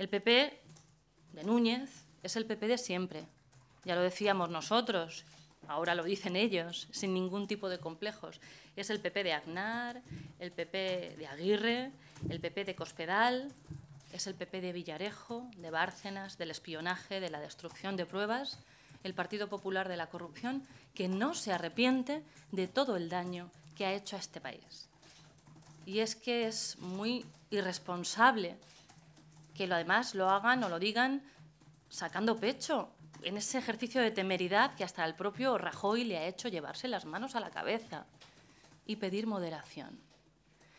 El PP de Núñez es el PP de siempre. Ya lo decíamos nosotros, ahora lo dicen ellos, sin ningún tipo de complejos. Es el PP de Aznar, el PP de Aguirre, el PP de Cospedal, es el PP de Villarejo, de Bárcenas, del espionaje, de la destrucción de pruebas, el Partido Popular de la corrupción, que no se arrepiente de todo el daño que ha hecho a este país. Y es que es muy irresponsable que además lo hagan o lo digan sacando pecho en ese ejercicio de temeridad que hasta el propio Rajoy le ha hecho llevarse las manos a la cabeza y pedir moderación.